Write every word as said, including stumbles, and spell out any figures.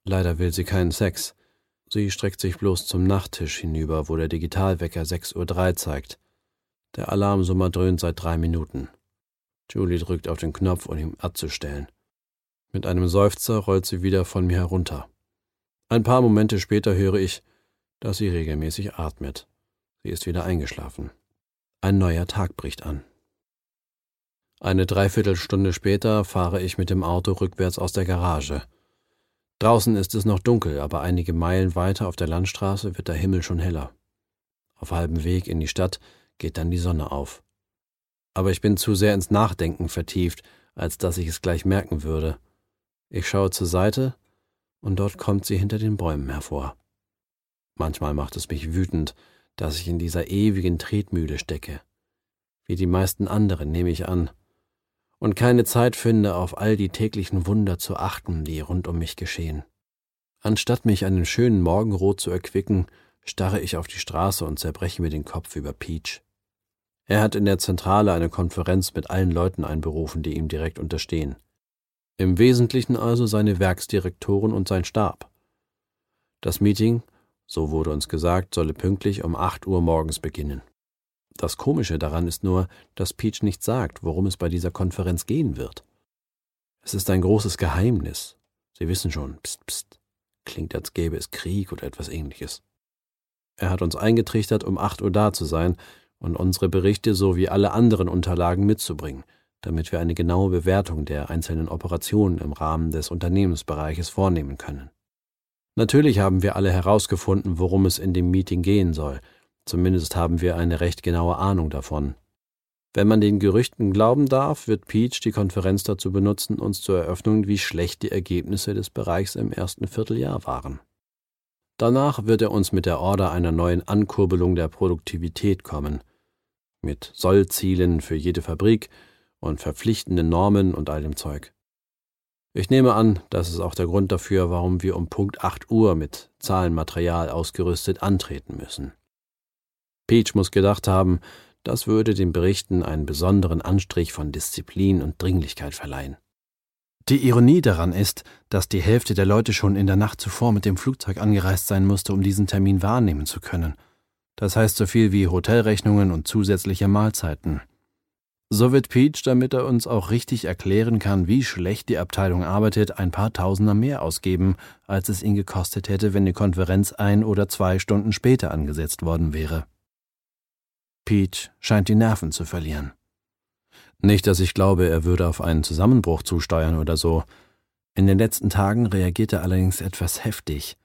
Leider will sie keinen Sex. Sie streckt sich bloß zum Nachttisch hinüber, wo der Digitalwecker sechs Uhr drei zeigt. Der Alarmsummer dröhnt seit drei Minuten. Julie drückt auf den Knopf, um ihn abzustellen. Mit einem Seufzer rollt sie wieder von mir herunter. Ein paar Momente später höre ich, dass sie regelmäßig atmet. Sie ist wieder eingeschlafen. Ein neuer Tag bricht an. Eine Dreiviertelstunde später fahre ich mit dem Auto rückwärts aus der Garage. Draußen ist es noch dunkel, aber einige Meilen weiter auf der Landstraße wird der Himmel schon heller. Auf halbem Weg in die Stadt geht dann die Sonne auf. Aber ich bin zu sehr ins Nachdenken vertieft, als dass ich es gleich merken würde. Ich schaue zur Seite und dort kommt sie hinter den Bäumen hervor. Manchmal macht es mich wütend, dass ich in dieser ewigen Tretmühle stecke. Wie die meisten anderen, nehme ich an. Und keine Zeit finde, auf all die täglichen Wunder zu achten, die rund um mich geschehen. Anstatt mich an dem schönen Morgenrot zu erquicken, starre ich auf die Straße und zerbreche mir den Kopf über Peach. Er hat in der Zentrale eine Konferenz mit allen Leuten einberufen, die ihm direkt unterstehen. Im Wesentlichen also seine Werksdirektoren und sein Stab. Das Meeting, so wurde uns gesagt, solle pünktlich um acht Uhr morgens beginnen. Das Komische daran ist nur, dass Peach nicht sagt, worum es bei dieser Konferenz gehen wird. Es ist ein großes Geheimnis. Sie wissen schon, pst, pst, klingt, als gäbe es Krieg oder etwas Ähnliches. Er hat uns eingetrichtert, um acht Uhr da zu sein und unsere Berichte sowie alle anderen Unterlagen mitzubringen, damit wir eine genaue Bewertung der einzelnen Operationen im Rahmen des Unternehmensbereiches vornehmen können. Natürlich haben wir alle herausgefunden, worum es in dem Meeting gehen soll. Zumindest haben wir eine recht genaue Ahnung davon. Wenn man den Gerüchten glauben darf, wird Peach die Konferenz dazu benutzen, uns zu eröffnen, wie schlecht die Ergebnisse des Bereichs im ersten Vierteljahr waren. Danach wird er uns mit der Order einer neuen Ankurbelung der Produktivität kommen, mit Sollzielen für jede Fabrik und verpflichtenden Normen und all dem Zeug. Ich nehme an, das ist auch der Grund dafür, warum wir um Punkt acht Uhr mit Zahlenmaterial ausgerüstet antreten müssen. Peach muss gedacht haben, das würde den Berichten einen besonderen Anstrich von Disziplin und Dringlichkeit verleihen. Die Ironie daran ist, dass die Hälfte der Leute schon in der Nacht zuvor mit dem Flugzeug angereist sein musste, um diesen Termin wahrnehmen zu können. Das heißt so viel wie Hotelrechnungen und zusätzliche Mahlzeiten. So wird Peach, damit er uns auch richtig erklären kann, wie schlecht die Abteilung arbeitet, ein paar Tausender mehr ausgeben, als es ihn gekostet hätte, wenn die Konferenz ein oder zwei Stunden später angesetzt worden wäre. Peach scheint die Nerven zu verlieren. Nicht, dass ich glaube, er würde auf einen Zusammenbruch zusteuern oder so. In den letzten Tagen reagiert er allerdings etwas heftig.